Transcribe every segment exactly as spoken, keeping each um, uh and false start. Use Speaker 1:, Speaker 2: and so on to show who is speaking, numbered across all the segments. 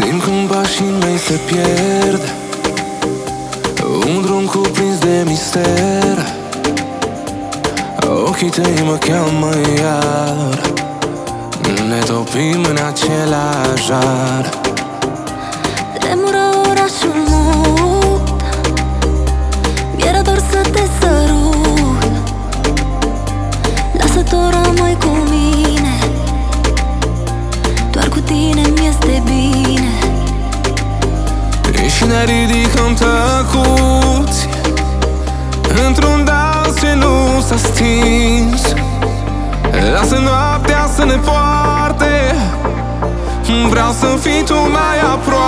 Speaker 1: Simt când pașii mei se pierd, un drum cuprins de mister. Ochii tăi mă cheamă iar, ne topim în același jar.
Speaker 2: Tremură orașul mut, mi-era dor să te sărut. Lasă tot rămâi cu mine, doar cu tine mi-este bine.
Speaker 1: Și ne ridicăm tăcuți într-un dans ce nu s-a stins. Lasă noaptea să ne poarte, vreau să fii tu mai aproape.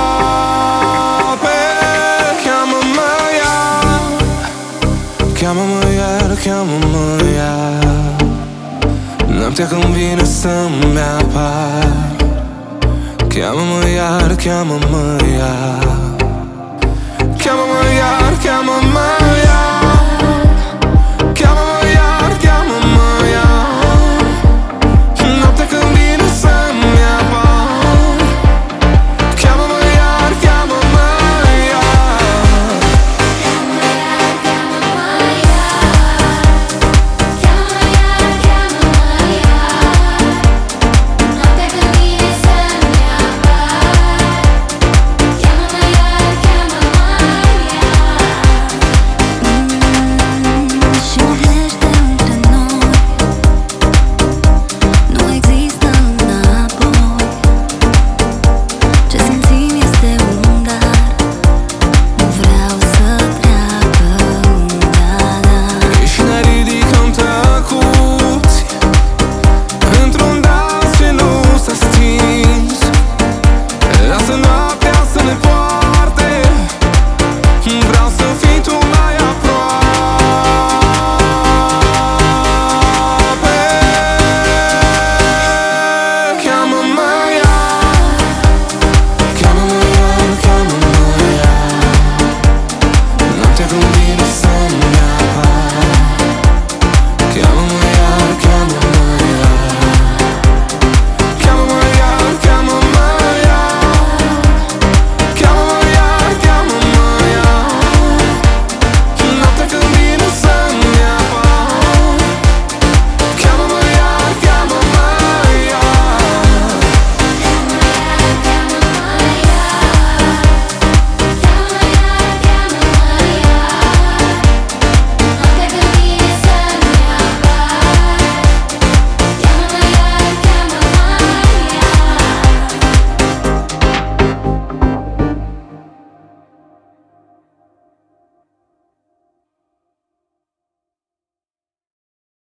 Speaker 1: Cheamă-mă iar, cheamă-mă iar, cheamă-mă iar. Noaptea când vine să-mi apar, cheamă-mă iar, cheamă-mă iar.